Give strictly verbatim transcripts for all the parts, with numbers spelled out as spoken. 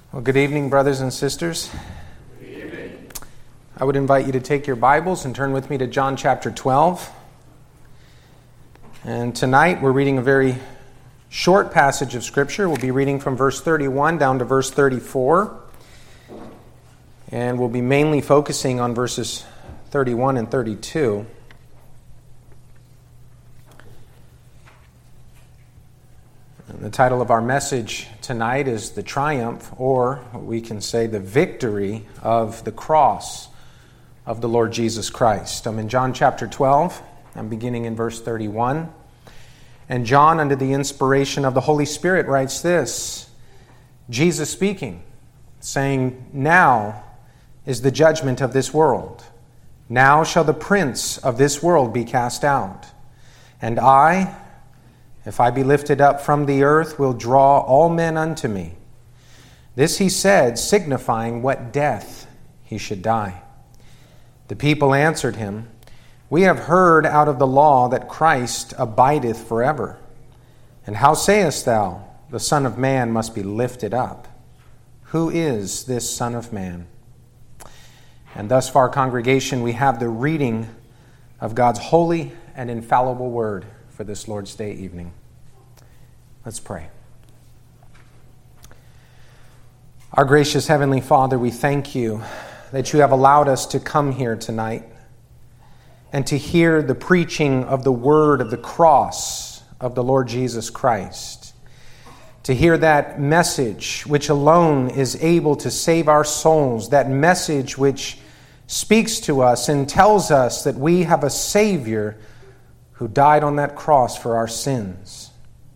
Well, good evening, brothers and sisters. Good evening. I would invite you to take your Bibles and turn with me to John chapter twelve. And tonight we're reading a very short passage of Scripture. We'll be reading from verse thirty-one down to verse thirty-four. And we'll be mainly focusing on verses thirty-one and thirty-two. And the title of our message tonight is The Triumph, or we can say the victory of the cross of the Lord Jesus Christ. I'm in John chapter twelve. I'm beginning in verse thirty-one. And John, under the inspiration of the Holy Spirit, writes this: Jesus speaking, saying, "Now is the judgment of this world. Now shall the prince of this world be cast out. And I, if I be lifted up from the earth, will draw all men unto me." This he said, signifying what death he should die. The people answered him, "We have heard out of the law that Christ abideth forever. And how sayest thou, the Son of Man must be lifted up? Who is this Son of Man?" And thus far, congregation, we have the reading of God's holy and infallible word for this Lord's Day evening. Let's pray. Our gracious Heavenly Father, we thank you that you have allowed us to come here tonight and to hear the preaching of the word of the cross of the Lord Jesus Christ. To hear that message which alone is able to save our souls, that message which speaks to us and tells us that we have a Savior who died on that cross for our sins.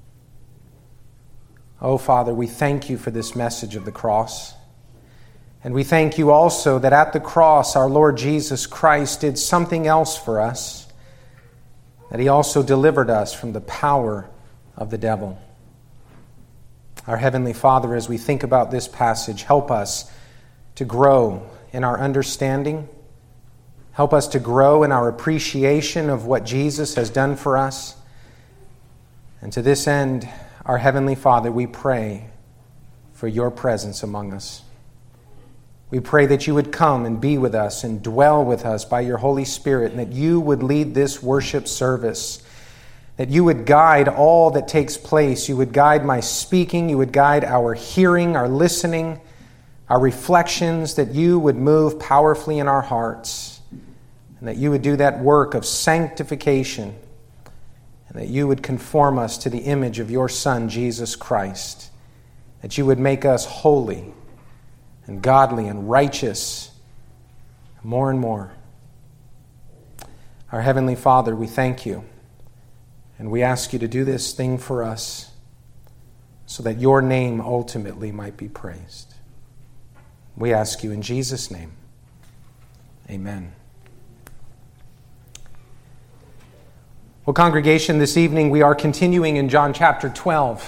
Oh, Father, we thank you for this message of the cross. And we thank you also that at the cross our Lord Jesus Christ did something else for us, that he also delivered us from the power of the devil. Our Heavenly Father, as we think about this passage, help us to grow in our understanding. Help us to grow in our appreciation of what Jesus has done for us. And to this end, our Heavenly Father, we pray for your presence among us. We pray that you would come and be with us and dwell with us by your Holy Spirit, and that you would lead this worship service, that you would guide all that takes place. You would guide my speaking, you would guide our hearing, our listening, our reflections, that you would move powerfully in our hearts, and that you would do that work of sanctification, and that you would conform us to the image of your Son, Jesus Christ, that you would make us holy and godly and righteous more and more. Our Heavenly Father, we thank you, and we ask you to do this thing for us so that your name ultimately might be praised. We ask you in Jesus' name. Amen. Well, congregation, this evening we are continuing in John chapter twelve.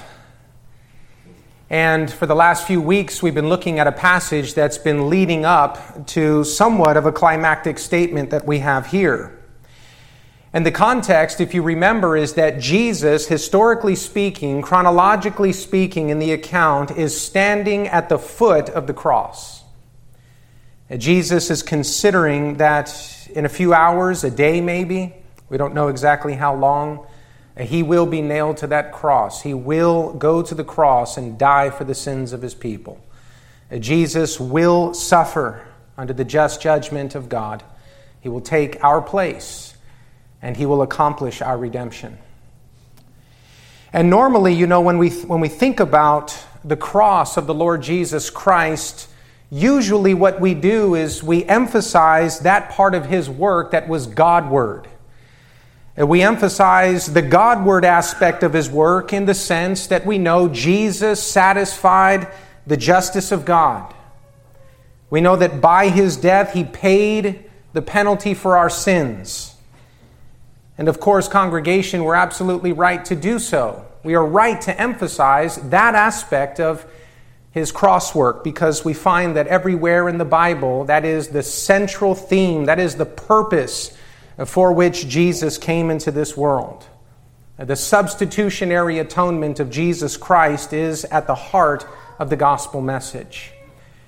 And for the last few weeks, we've been looking at a passage that's been leading up to somewhat of a climactic statement that we have here. And the context, if you remember, is that Jesus, historically speaking, chronologically speaking in the account, is standing at the foot of the cross. And Jesus is considering that in a few hours, a day maybe, we don't know exactly how long, he will be nailed to that cross. He will go to the cross and die for the sins of his people. Jesus will suffer under the just judgment of God. He will take our place, and he will accomplish our redemption. And normally, you know, when we when we think about the cross of the Lord Jesus Christ, usually what we do is we emphasize that part of his work that was Godward. We emphasize the Godward aspect of his work in the sense that we know Jesus satisfied the justice of God. We know that by his death he paid the penalty for our sins. And of course, congregation, we're absolutely right to do so. We are right to emphasize that aspect of his cross work, because we find that everywhere in the Bible, that is the central theme, that is the purpose for which Jesus came into this world. The substitutionary atonement of Jesus Christ is at the heart of the gospel message.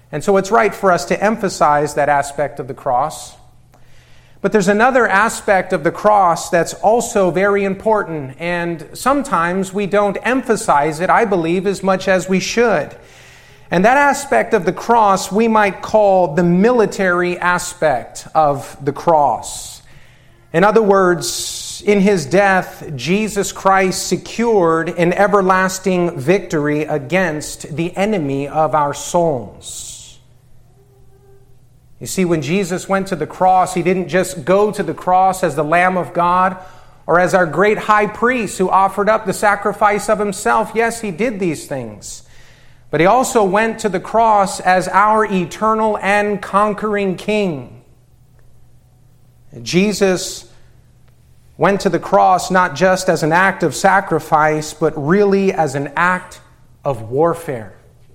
And so it's right for us to emphasize that aspect of the cross. But there's another aspect of the cross that's also very important, and sometimes we don't emphasize it, I believe, as much as we should. And that aspect of the cross we might call the military aspect of the cross. In other words, in his death, Jesus Christ secured an everlasting victory against the enemy of our souls. You see, when Jesus went to the cross, he didn't just go to the cross as the Lamb of God or as our great high priest who offered up the sacrifice of himself. Yes, he did these things. But he also went to the cross as our eternal and conquering King. Jesus went to the cross not just as an act of sacrifice, but really as an act of warfare.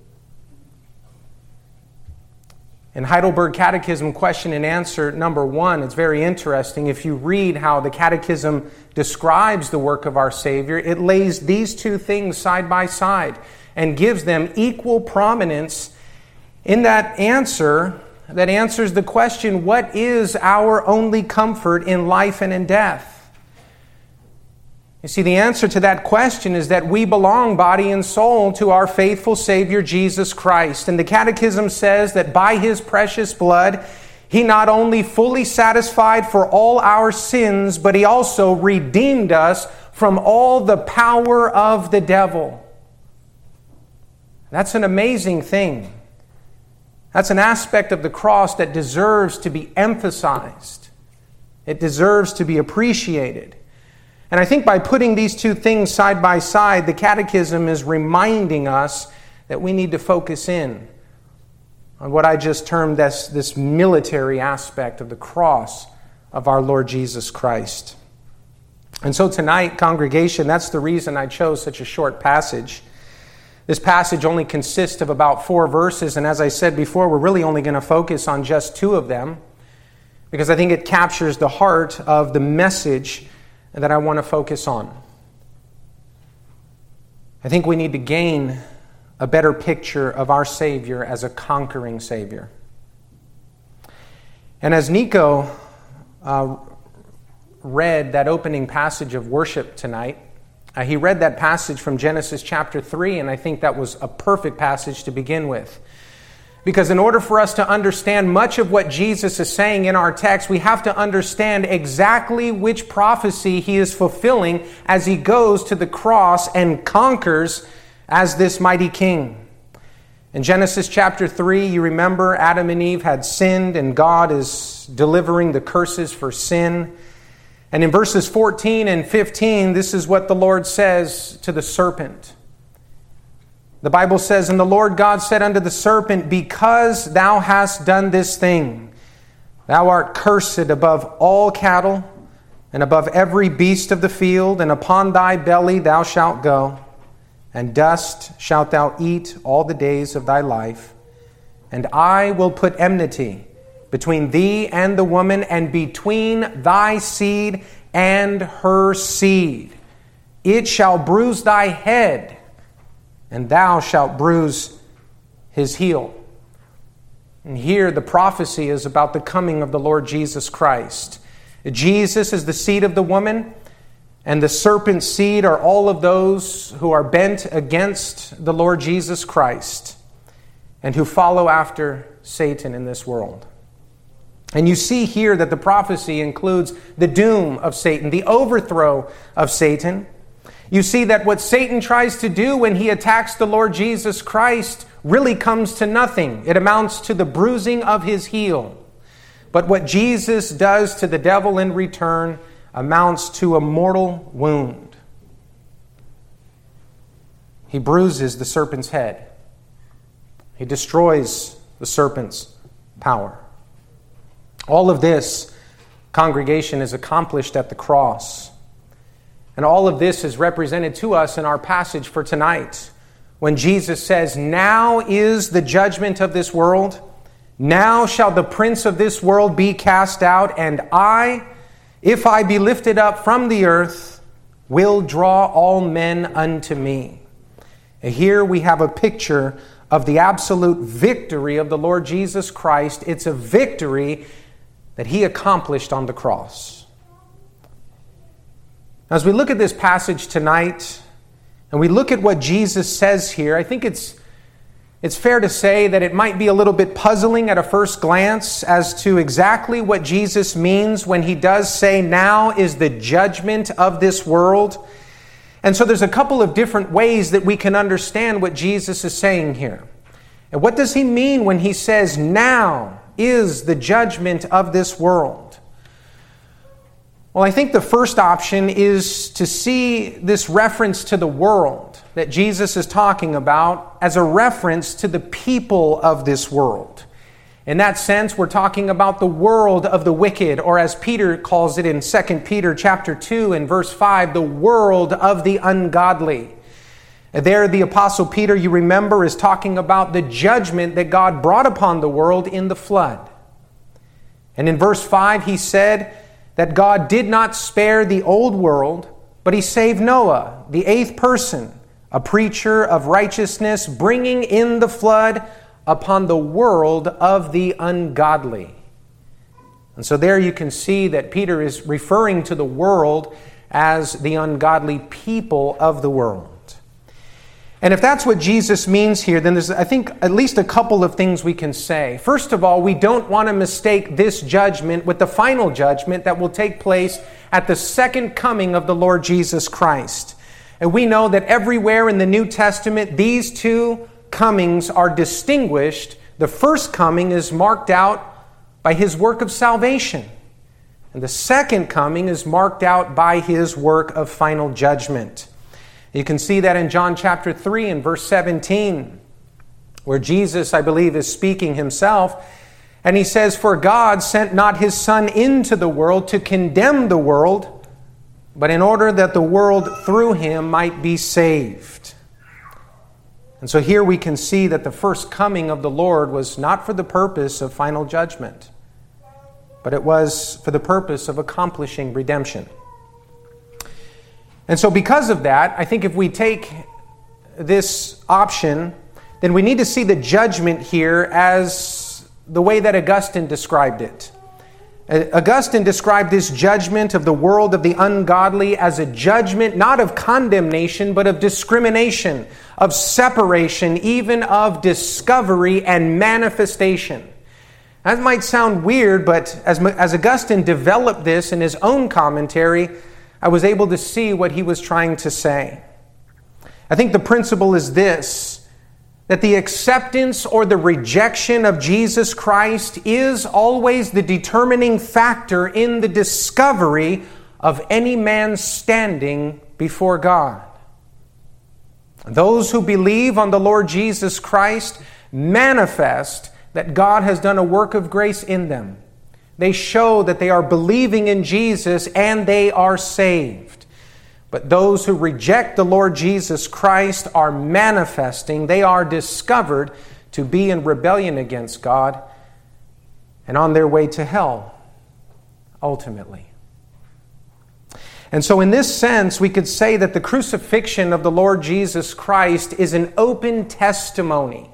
In Heidelberg Catechism question and answer number one, it's very interesting. If you read how the Catechism describes the work of our Savior, it lays these two things side by side and gives them equal prominence in that answer that answers the question, what is our only comfort in life and in death? You see, the answer to that question is that we belong, body and soul, to our faithful Savior, Jesus Christ. And the Catechism says that by his precious blood, he not only fully satisfied for all our sins, but he also redeemed us from all the power of the devil. That's an amazing thing. That's an aspect of the cross that deserves to be emphasized. It deserves to be appreciated. And I think by putting these two things side by side, the Catechism is reminding us that we need to focus in on what I just termed this, this military aspect of the cross of our Lord Jesus Christ. And so tonight, congregation, that's the reason I chose such a short passage. This passage only consists of about four verses, and as I said before, we're really only going to focus on just two of them, because I think it captures the heart of the message that I want to focus on. I think we need to gain a better picture of our Savior as a conquering Savior. And as Nico uh, read that opening passage of worship tonight, uh, he read that passage from Genesis chapter three, and I think that was a perfect passage to begin with. Because in order for us to understand much of what Jesus is saying in our text, we have to understand exactly which prophecy he is fulfilling as he goes to the cross and conquers as this mighty king. In Genesis chapter three, you remember Adam and Eve had sinned and God is delivering the curses for sin. And in verses fourteen and fifteen, this is what the Lord says to the serpent. The Bible says, "And the Lord God said unto the serpent, Because thou hast done this thing, thou art cursed above all cattle, and above every beast of the field, and upon thy belly thou shalt go, and dust shalt thou eat all the days of thy life. And I will put enmity between thee and the woman, and between thy seed and her seed. It shall bruise thy head, and thou shalt bruise his heel." And here the prophecy is about the coming of the Lord Jesus Christ. Jesus is the seed of the woman, and the serpent's seed are all of those who are bent against the Lord Jesus Christ and who follow after Satan in this world. And you see here that the prophecy includes the doom of Satan, the overthrow of Satan. You see that what Satan tries to do when he attacks the Lord Jesus Christ really comes to nothing. It amounts to the bruising of his heel. But what Jesus does to the devil in return amounts to a mortal wound. He bruises the serpent's head. He destroys the serpent's power. All of this, congregation, is accomplished at the cross. And all of this is represented to us in our passage for tonight, when Jesus says, "Now is the judgment of this world. Now shall the prince of this world be cast out, and I, if I be lifted up from the earth, will draw all men unto me." And here we have a picture of the absolute victory of the Lord Jesus Christ. It's a victory that He accomplished on the cross. As we look at this passage tonight, and we look at what Jesus says here, I think it's It's fair to say that it might be a little bit puzzling at a first glance as to exactly what Jesus means when He does say, "Now is the judgment of this world." And so there's a couple of different ways that we can understand what Jesus is saying here. And what does He mean when He says, "Now is the judgment of this world"? Well, I think the first option is to see this reference to the world that Jesus is talking about as a reference to the people of this world. In that sense, we're talking about the world of the wicked, or as Peter calls it in Second Peter chapter two and verse five, the world of the ungodly. There, the Apostle Peter, you remember, is talking about the judgment that God brought upon the world in the flood. And in verse five, he said that God did not spare the old world, but He saved Noah, the eighth person, a preacher of righteousness, bringing in the flood upon the world of the ungodly. And so there you can see that Peter is referring to the world as the ungodly people of the world. And if that's what Jesus means here, then there's, I think, at least a couple of things we can say. First of all, we don't want to mistake this judgment with the final judgment that will take place at the second coming of the Lord Jesus Christ. And we know that everywhere in the New Testament, these two comings are distinguished. The first coming is marked out by His work of salvation. And the second coming is marked out by His work of final judgment. You can see that in John chapter three and verse seventeen, where Jesus, I believe, is speaking Himself. And He says, "For God sent not His Son into the world to condemn the world, but in order that the world through Him might be saved." And so here we can see that the first coming of the Lord was not for the purpose of final judgment, but it was for the purpose of accomplishing redemption. And so because of that, I think if we take this option, then we need to see the judgment here as the way that Augustine described it. Augustine described this judgment of the world of the ungodly as a judgment not of condemnation, but of discrimination, of separation, even of discovery and manifestation. That might sound weird, but as, as Augustine developed this in his own commentary, I was able to see what he was trying to say. I think the principle is this, that the acceptance or the rejection of Jesus Christ is always the determining factor in the discovery of any man's standing before God. Those who believe on the Lord Jesus Christ manifest that God has done a work of grace in them. They show that they are believing in Jesus and they are saved. But those who reject the Lord Jesus Christ are manifesting, they are discovered to be in rebellion against God and on their way to hell, ultimately. And so in this sense, we could say that the crucifixion of the Lord Jesus Christ is an open testimony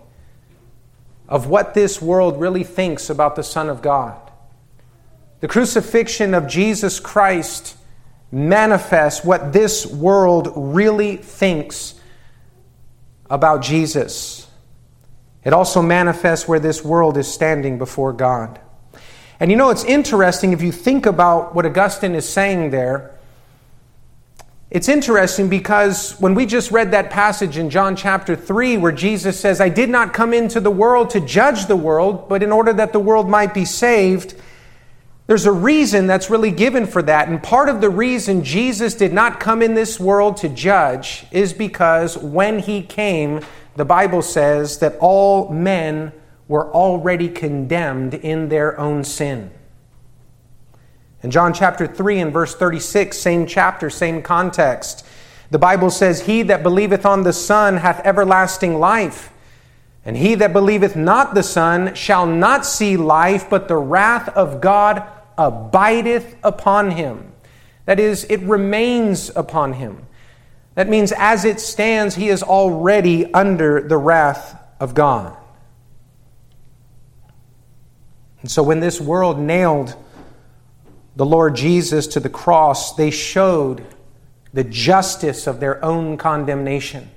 of what this world really thinks about the Son of God. The crucifixion of Jesus Christ manifests what this world really thinks about Jesus. It also manifests where this world is standing before God. And you know, it's interesting if you think about what Augustine is saying there. It's interesting because when we just read that passage in John chapter three where Jesus says, "I did not come into the world to judge the world, but in order that the world might be saved," there's a reason that's really given for that. And part of the reason Jesus did not come in this world to judge is because when He came, the Bible says that all men were already condemned in their own sin. In John chapter three and verse thirty-six, same chapter, same context, the Bible says, "He that believeth on the Son hath everlasting life. And he that believeth not the Son shall not see life, but the wrath of God abideth upon him." That is, it remains upon him. That means as it stands, he is already under the wrath of God. And so when this world nailed the Lord Jesus to the cross, they showed the justice of their own condemnation.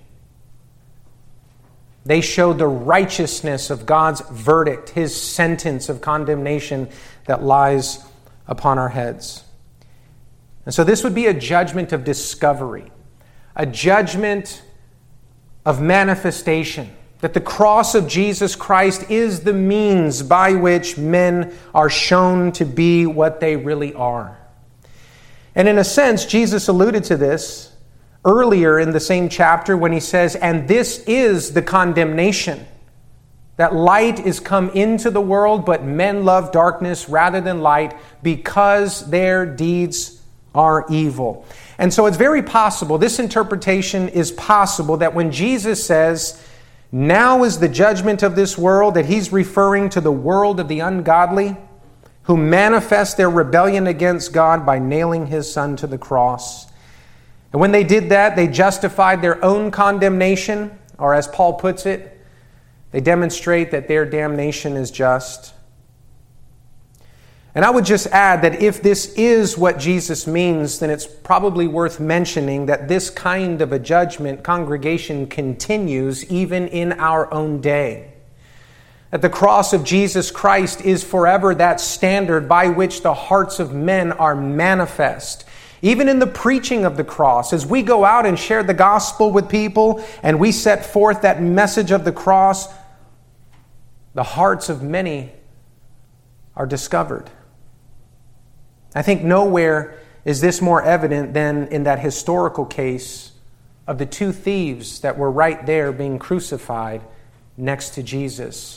They showed the righteousness of God's verdict, His sentence of condemnation that lies upon our heads. And so this would be a judgment of discovery, a judgment of manifestation, that the cross of Jesus Christ is the means by which men are shown to be what they really are. And in a sense, Jesus alluded to this earlier in the same chapter when he says, "And this is the condemnation, that light is come into the world, but men love darkness rather than light because their deeds are evil." And so it's very possible, this interpretation is possible, that when Jesus says, "Now is the judgment of this world," that he's referring to the world of the ungodly who manifest their rebellion against God by nailing His Son to the cross. And when they did that, they justified their own condemnation, or as Paul puts it, they demonstrate that their damnation is just. And I would just add that if this is what Jesus means, then it's probably worth mentioning that this kind of a judgment, congregation, continues even in our own day. That the cross of Jesus Christ is forever that standard by which the hearts of men are manifest. Even in the preaching of the cross, as we go out and share the gospel with people and we set forth that message of the cross, the hearts of many are discovered. I think nowhere is this more evident than in that historical case of the two thieves that were right there being crucified next to Jesus.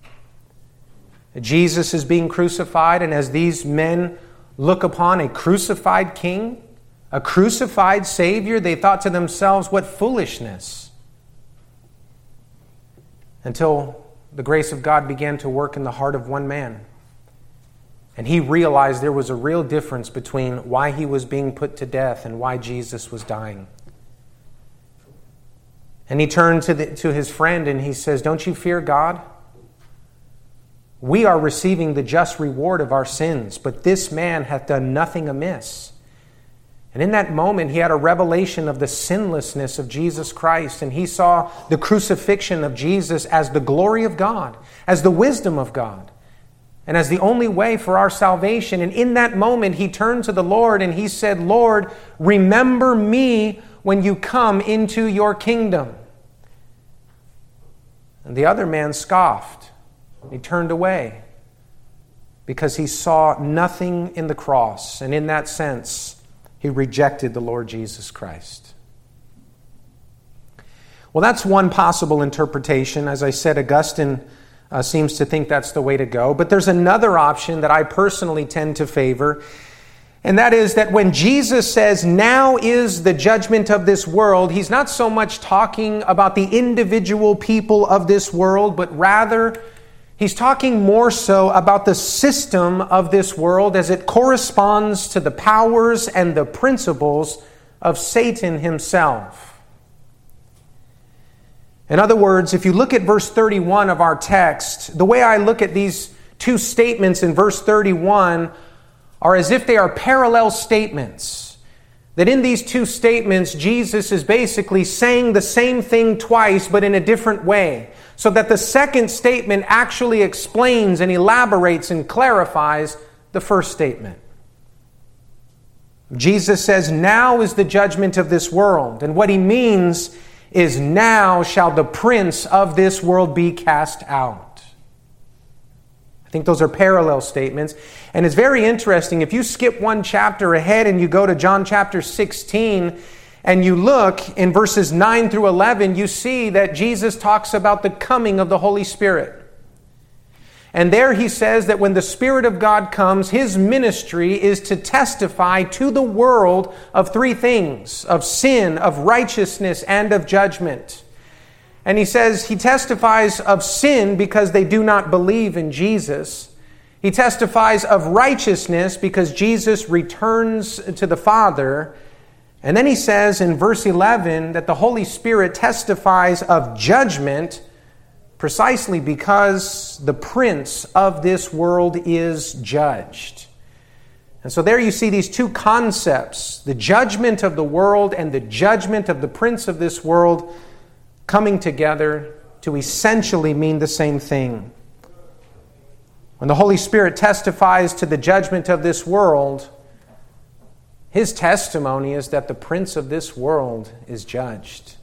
Jesus is being crucified, and as these men look upon a crucified king, a crucified Savior, they thought to themselves, what foolishness. Until the grace of God began to work in the heart of one man. And he realized there was a real difference between why he was being put to death and why Jesus was dying. And he turned to, the, to his friend and he says, "Don't you fear God? We are receiving the just reward of our sins, but this man hath done nothing amiss." And in that moment, he had a revelation of the sinlessness of Jesus Christ, and he saw the crucifixion of Jesus as the glory of God, as the wisdom of God, and as the only way for our salvation. And in that moment, he turned to the Lord and he said, "Lord, remember me when you come into your kingdom." And the other man scoffed. He turned away because he saw nothing in the cross. And in that sense, he rejected the Lord Jesus Christ. Well, that's one possible interpretation. As I said, Augustine uh, seems to think that's the way to go. But there's another option that I personally tend to favor. And that is that when Jesus says, "Now is the judgment of this world," he's not so much talking about the individual people of this world, but rather he's talking more so about the system of this world as it corresponds to the powers and the principles of Satan himself. In other words, if you look at verse thirty-one of our text, the way I look at these two statements in verse thirty-one are as if they are parallel statements. That in these two statements, Jesus is basically saying the same thing twice, but in a different way. So that the second statement actually explains and elaborates and clarifies the first statement. Jesus says, "Now is the judgment of this world." And what he means is, "Now shall the prince of this world be cast out." I think those are parallel statements. And it's very interesting. If you skip one chapter ahead and you go to John chapter sixteen, and you look in verses nine through eleven, you see that Jesus talks about the coming of the Holy Spirit. And there he says that when the Spirit of God comes, his ministry is to testify to the world of three things: of sin, of righteousness, and of judgment. And he says he testifies of sin because they do not believe in Jesus. He testifies of righteousness because Jesus returns to the Father. And then he says in verse eleven that the Holy Spirit testifies of judgment precisely because the prince of this world is judged. And so there you see these two concepts, the judgment of the world and the judgment of the prince of this world, coming together to essentially mean the same thing. When the Holy Spirit testifies to the judgment of this world, his testimony is that the prince of this world is judged.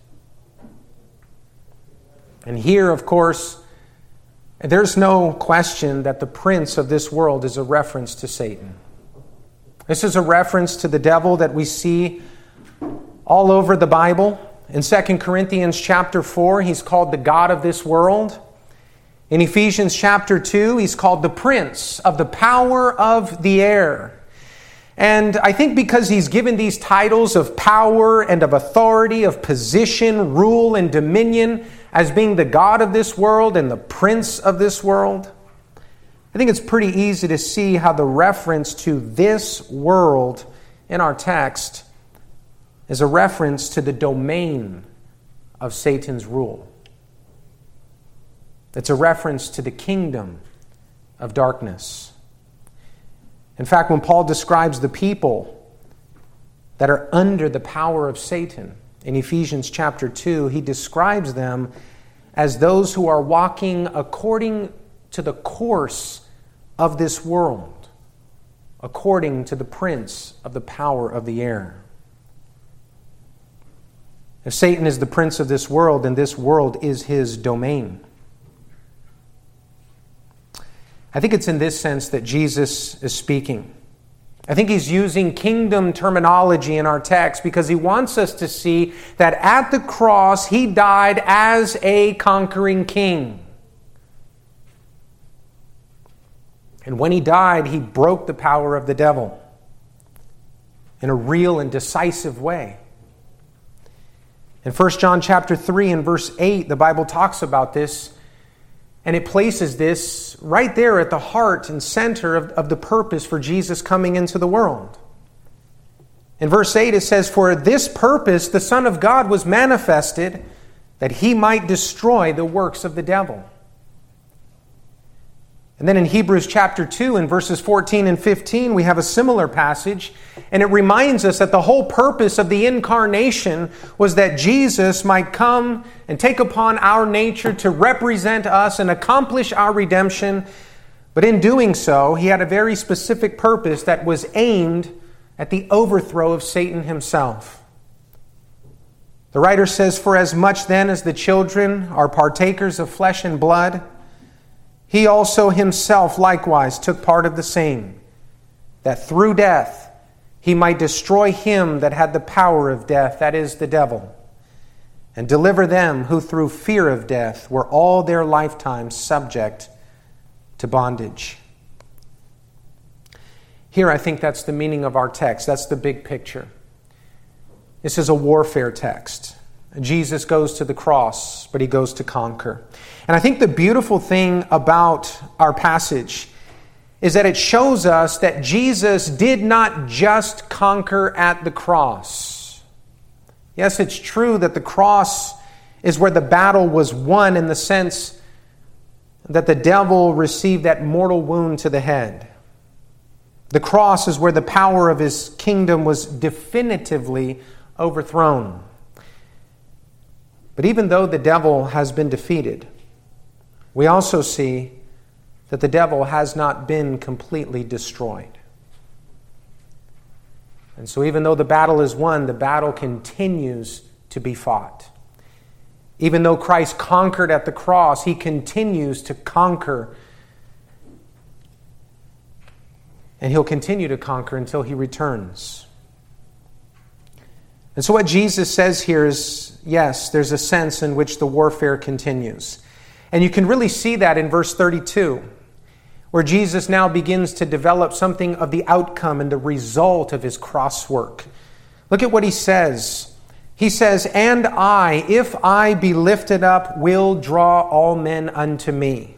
And here, of course, there's no question that the prince of this world is a reference to Satan. This is a reference to the devil that we see all over the Bible. In Second Corinthians chapter four, he's called the god of this world. In Ephesians chapter two, he's called the prince of the power of the air. And I think because he's given these titles of power and of authority, of position, rule, and dominion, as being the god of this world and the prince of this world, I think it's pretty easy to see how the reference to this world in our text is a reference to the domain of Satan's rule. It's a reference to the kingdom of darkness. In fact, when Paul describes the people that are under the power of Satan, in Ephesians chapter two, he describes them as those who are walking according to the course of this world, according to the prince of the power of the air. If Satan is the prince of this world, then this world is his domain. I think it's in this sense that Jesus is speaking. I think he's using kingdom terminology in our text because he wants us to see that at the cross he died as a conquering king. And when he died, he broke the power of the devil in a real and decisive way. In First John chapter three and verse eight, the Bible talks about this, and it places this right there at the heart and center of, of the purpose for Jesus coming into the world. In verse eight it says, "For this purpose the Son of God was manifested, that he might destroy the works of the devil." And then in Hebrews chapter two, in verses fourteen and fifteen, we have a similar passage, and it reminds us that the whole purpose of the incarnation was that Jesus might come and take upon our nature to represent us and accomplish our redemption. But in doing so, he had a very specific purpose that was aimed at the overthrow of Satan himself. The writer says, "For as much then as the children are partakers of flesh and blood, he also himself likewise took part of the same, that through death he might destroy him that had the power of death, that is, the devil, and deliver them who through fear of death were all their lifetime subject to bondage." Here I think that's the meaning of our text. That's the big picture. This is a warfare text. Jesus goes to the cross, but he goes to conquer. And I think the beautiful thing about our passage is that it shows us that Jesus did not just conquer at the cross. Yes, it's true that the cross is where the battle was won in the sense that the devil received that mortal wound to the head. The cross is where the power of his kingdom was definitively overthrown. But even though the devil has been defeated, we also see that the devil has not been completely destroyed. And so even though the battle is won, the battle continues to be fought. Even though Christ conquered at the cross, he continues to conquer. And he'll continue to conquer until he returns. And so what Jesus says here is, yes, there's a sense in which the warfare continues. And you can really see that in verse thirty-two, where Jesus now begins to develop something of the outcome and the result of his cross work. Look at what he says. He says, "And I, if I be lifted up, will draw all men unto me."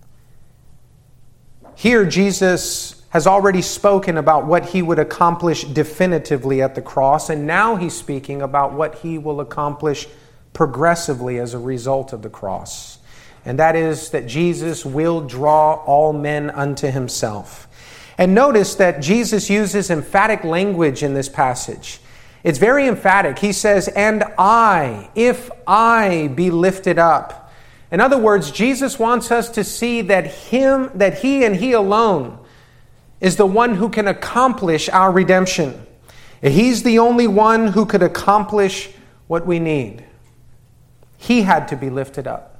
Here, Jesus has already spoken about what he would accomplish definitively at the cross, and now he's speaking about what he will accomplish progressively as a result of the cross. and that is that Jesus will draw all men unto himself. And notice that Jesus uses emphatic language in this passage. It's very emphatic. He says, "And I, if I be lifted up." In other words, Jesus wants us to see that him, that he and he alone is the one who can accomplish our redemption. He's the only one who could accomplish what we need. He had to be lifted up.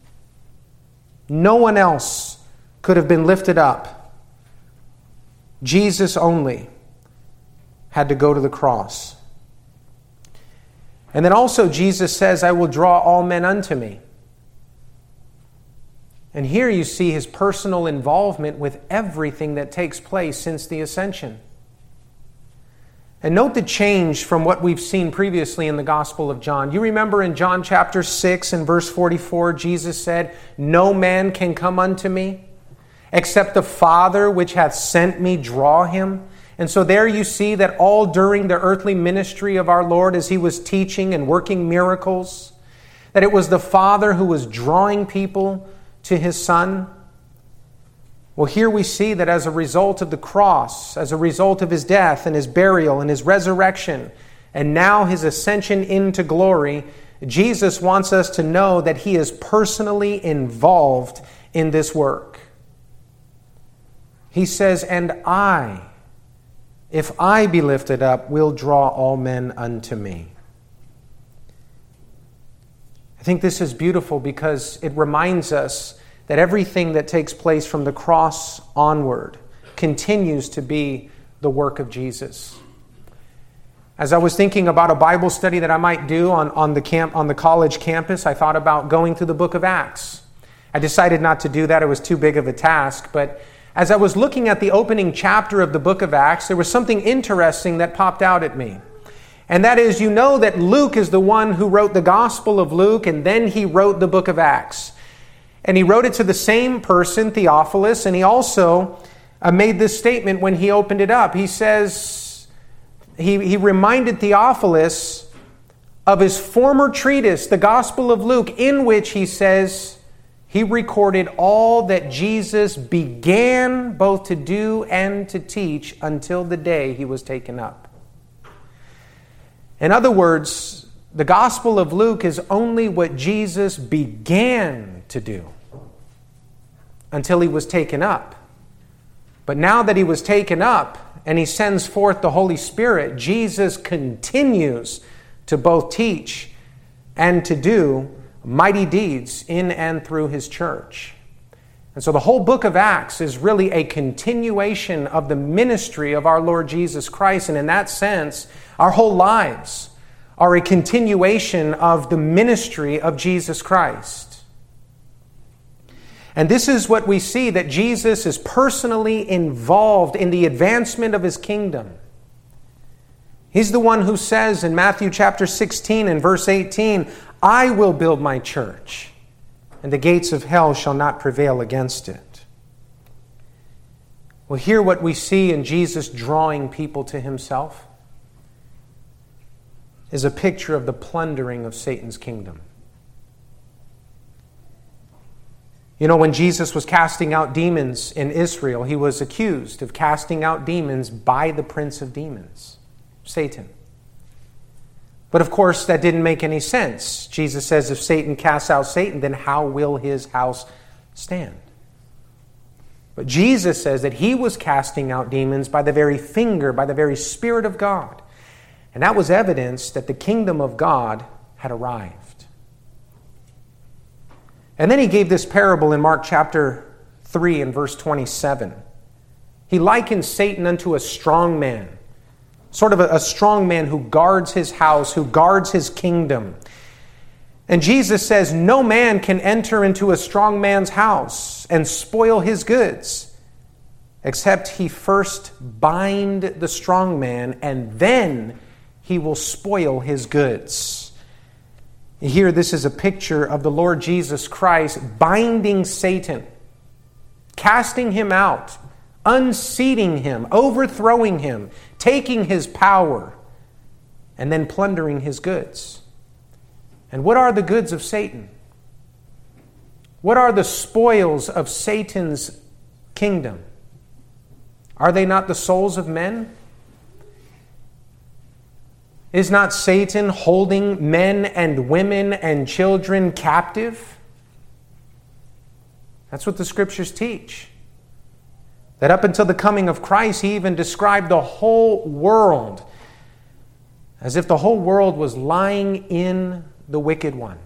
No one else could have been lifted up. Jesus only had to go to the cross. And then also Jesus says, "I will draw all men unto me." And here you see his personal involvement with everything that takes place since the ascension. And note the change from what we've seen previously in the Gospel of John. You remember in John chapter six and verse forty-four, Jesus said, "No man can come unto me, except the Father which hath sent me draw him." And so there you see that all during the earthly ministry of our Lord, as he was teaching and working miracles, that it was the Father who was drawing people to his Son. Well, here we see that as a result of the cross, as a result of his death and his burial and his resurrection, and now his ascension into glory, Jesus wants us to know that he is personally involved in this work. He says, "And I, if I be lifted up, will draw all men unto me." I think this is beautiful because it reminds us that everything that takes place from the cross onward continues to be the work of Jesus. As I was thinking about a Bible study that I might do on, on, the camp, on the college campus, I thought about going through the book of Acts. I decided not to do that. It was too big of a task. But as I was looking at the opening chapter of the book of Acts, there was something interesting that popped out at me. And that is, you know that Luke is the one who wrote the Gospel of Luke, and then he wrote the book of Acts. And he wrote it to the same person, Theophilus, and he also uh, made this statement when he opened it up. He says, he, he reminded Theophilus of his former treatise, the Gospel of Luke, in which he says he recorded all that Jesus began both to do and to teach until the day he was taken up. In other words, the Gospel of Luke is only what Jesus began to do until he was taken up. But now that he was taken up and he sends forth the Holy Spirit, Jesus continues to both teach and to do mighty deeds in and through his church. And so the whole book of Acts is really a continuation of the ministry of our Lord Jesus Christ. And in that sense, our whole lives are a continuation of the ministry of Jesus Christ. And this is what we see, that Jesus is personally involved in the advancement of his kingdom. He's the one who says in Matthew chapter sixteen and verse eighteen, "I will build my church, and the gates of hell shall not prevail against it." Well, here what we see in Jesus drawing people to himself is a picture of the plundering of Satan's kingdom. You know, when Jesus was casting out demons in Israel, he was accused of casting out demons by the prince of demons, Satan. But of course, that didn't make any sense. Jesus says, if Satan casts out Satan, then how will his house stand? But Jesus says that he was casting out demons by the very finger, by the very Spirit of God. And that was evidence that the kingdom of God had arrived. And then he gave this parable in Mark chapter three and verse twenty-seven. He likens Satan unto a strong man, sort of a, a strong man who guards his house, who guards his kingdom. And Jesus says, no man can enter into a strong man's house and spoil his goods, except he first bind the strong man, and then he will spoil his goods. Here, this is a picture of the Lord Jesus Christ binding Satan, casting him out, unseating him, overthrowing him, taking his power, and then plundering his goods. And what are the goods of Satan? What are the spoils of Satan's kingdom? Are they not the souls of men? Is not Satan holding men and women and children captive? That's what the Scriptures teach. That up until the coming of Christ, he even described the whole world as if the whole world was lying in the wicked one.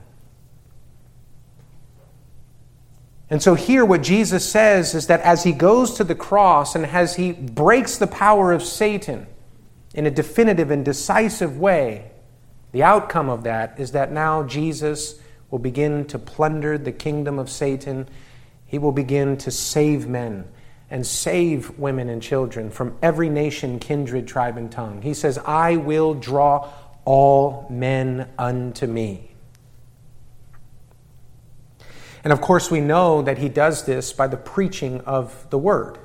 And so here what Jesus says is that as he goes to the cross and as he breaks the power of Satan in a definitive and decisive way, the outcome of that is that now Jesus will begin to plunder the kingdom of Satan. He will begin to save men and save women and children from every nation, kindred, tribe, and tongue. He says, I will draw all men unto me. And of course, we know that he does this by the preaching of the word.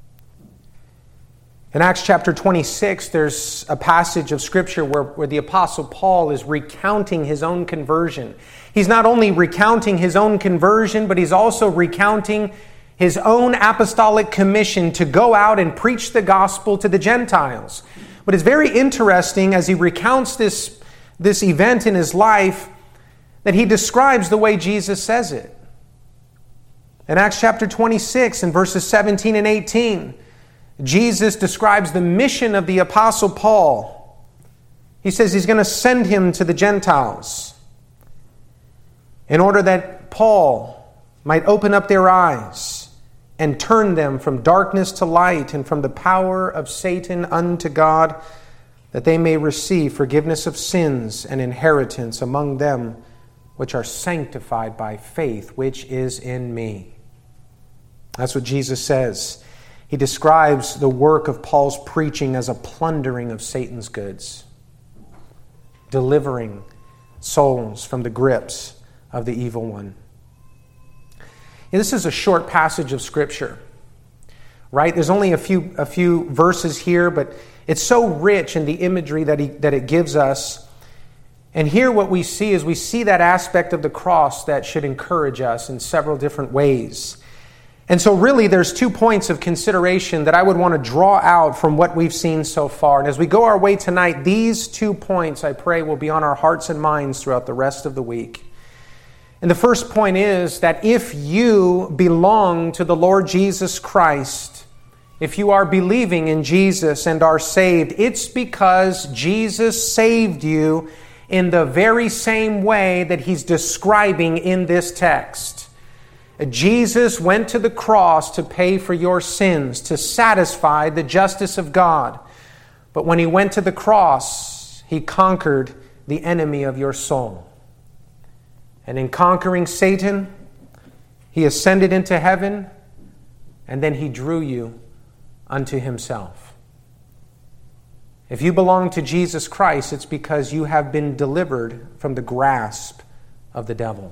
In Acts chapter twenty-six, there's a passage of Scripture where, where the Apostle Paul is recounting his own conversion. He's not only recounting his own conversion, but he's also recounting his own apostolic commission to go out and preach the gospel to the Gentiles. But it's very interesting as he recounts this, this event in his life that he describes the way Jesus says it. In Acts chapter twenty-six, in verses seventeen and eighteen, Jesus describes the mission of the Apostle Paul. He says he's going to send him to the Gentiles in order that Paul might open up their eyes and turn them from darkness to light and from the power of Satan unto God, that they may receive forgiveness of sins and inheritance among them which are sanctified by faith, which is in me. That's what Jesus says. He describes the work of Paul's preaching as a plundering of Satan's goods, delivering souls from the grips of the evil one. And this is a short passage of Scripture, right? There's only a few a few verses here, but it's so rich in the imagery that he, that it gives us. And here what we see is we see that aspect of the cross that should encourage us in several different ways. And so really there's two points of consideration that I would want to draw out from what we've seen so far. And as we go our way tonight, these two points, I pray, will be on our hearts and minds throughout the rest of the week. And the first point is that if you belong to the Lord Jesus Christ, if you are believing in Jesus and are saved, it's because Jesus saved you in the very same way that he's describing in this text. Jesus went to the cross to pay for your sins, to satisfy the justice of God. But when he went to the cross, he conquered the enemy of your soul. And in conquering Satan, he ascended into heaven, and then he drew you unto himself. If you belong to Jesus Christ, it's because you have been delivered from the grasp of the devil.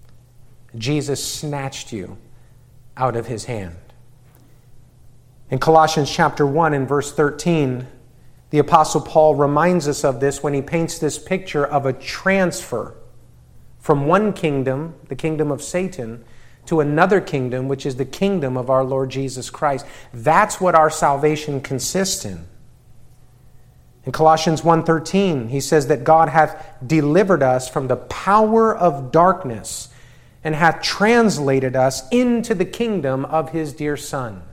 Jesus snatched you out of his hand. In Colossians chapter one and verse thirteen, the Apostle Paul reminds us of this when he paints this picture of a transfer from one kingdom, the kingdom of Satan, to another kingdom, which is the kingdom of our Lord Jesus Christ. That's what our salvation consists in. In Colossians one thirteen, he says that God hath delivered us from the power of darkness and hath translated us into the kingdom of his dear Son.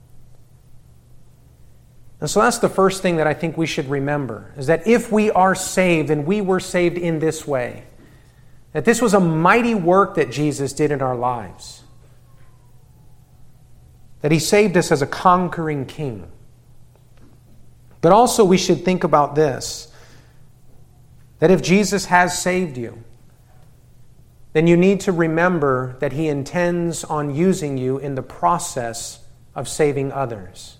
And so that's the first thing that I think we should remember, is that if we are saved, and we were saved in this way, that this was a mighty work that Jesus did in our lives. That he saved us as a conquering king. But also we should think about this, that if Jesus has saved you, then you need to remember that he intends on using you in the process of saving others.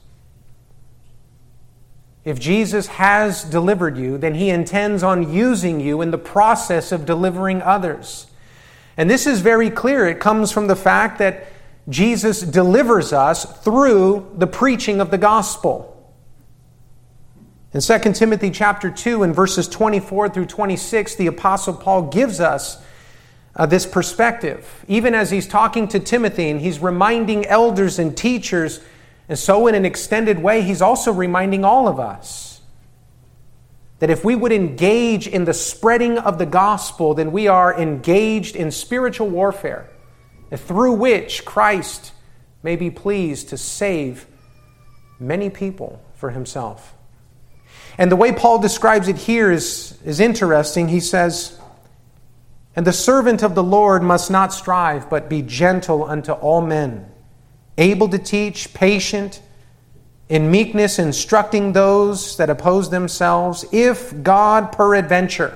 If Jesus has delivered you, then he intends on using you in the process of delivering others. And this is very clear. It comes from the fact that Jesus delivers us through the preaching of the gospel. In Second Timothy chapter two and verses twenty-four through twenty-six, the Apostle Paul gives us uh, this perspective. Even as he's talking to Timothy and he's reminding elders and teachers, and so in an extended way, he's also reminding all of us that if we would engage in the spreading of the gospel, then we are engaged in spiritual warfare, through which Christ may be pleased to save many people for himself. And the way Paul describes it here is, is interesting. He says, "And the servant of the Lord must not strive, but be gentle unto all men, able to teach, patient, in meekness instructing those that oppose themselves, if God peradventure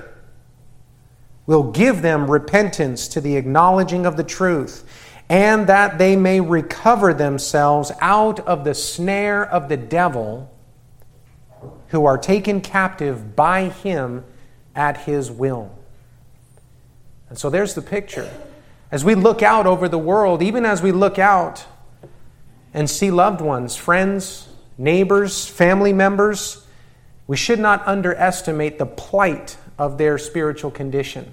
will give them repentance to the acknowledging of the truth, and that they may recover themselves out of the snare of the devil, who are taken captive by him at his will." And so there's the picture. As we look out over the world, even as we look out and see loved ones, friends, neighbors, family members, we should not underestimate the plight of their spiritual condition.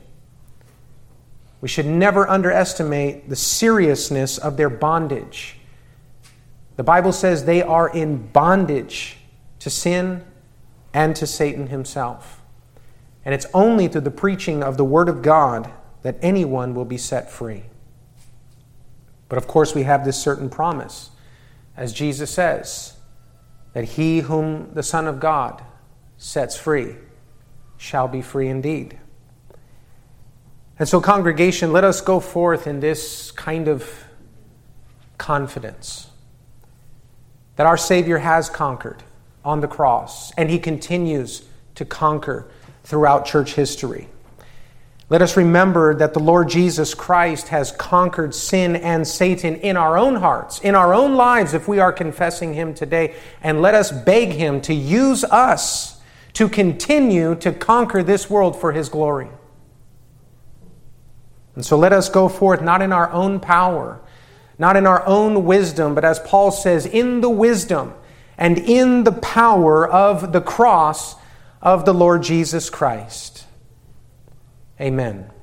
We should never underestimate the seriousness of their bondage. The Bible says they are in bondage to sin and to Satan himself. And it's only through the preaching of the Word of God that anyone will be set free. But of course we have this certain promise, as Jesus says, that he whom the Son of God sets free shall be free indeed. And so, congregation, let us go forth in this kind of confidence that our Savior has conquered on the cross, and he continues to conquer throughout church history. Let us remember that the Lord Jesus Christ has conquered sin and Satan in our own hearts, in our own lives, if we are confessing him today. And let us beg him to use us to continue to conquer this world for his glory. And so let us go forth not in our own power, not in our own wisdom, but as Paul says, in the wisdom and in the power of the cross of the Lord Jesus Christ. Amen.